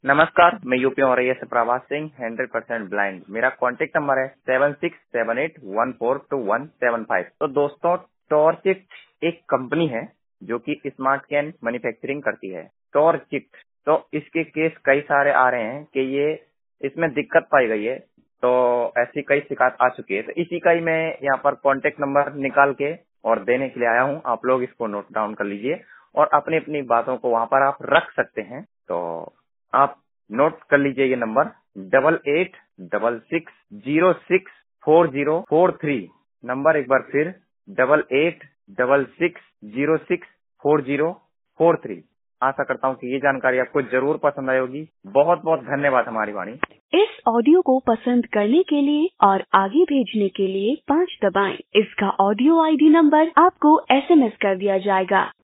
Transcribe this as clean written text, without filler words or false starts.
नमस्कार, मैं यूपी और से प्रभास सिंह 100% ब्लाइंड। मेरा कॉन्टेक्ट नंबर है 7678142175। तो दोस्तों, टॉर्चिट एक कंपनी है जो कि स्मार्ट कैन मैन्युफैक्चरिंग करती है। टॉर्चिट, तो इसके केस कई सारे आ रहे हैं कि ये इसमें दिक्कत पाई गई है, तो ऐसी कई शिकायत आ चुकी है। तो इसी का ही मैं यहाँ पर कॉन्टेक्ट नंबर निकाल के और देने के लिए आया हूँ। आप लोग इसको नोट डाउन कर लीजिए और अपनी अपनी बातों को वहाँ पर आप रख सकते हैं। तो आप नोट कर लीजिए ये नंबर 8866064043। नंबर एक बार फिर 8866064043। आशा करता हूँ कि ये जानकारी आपको जरूर पसंद आई होगी। बहुत बहुत धन्यवाद हमारी वाणी। इस ऑडियो को पसंद करने के लिए और आगे भेजने के लिए 5 दबाएं। इसका ऑडियो आईडी नंबर आपको SMS कर दिया जाएगा।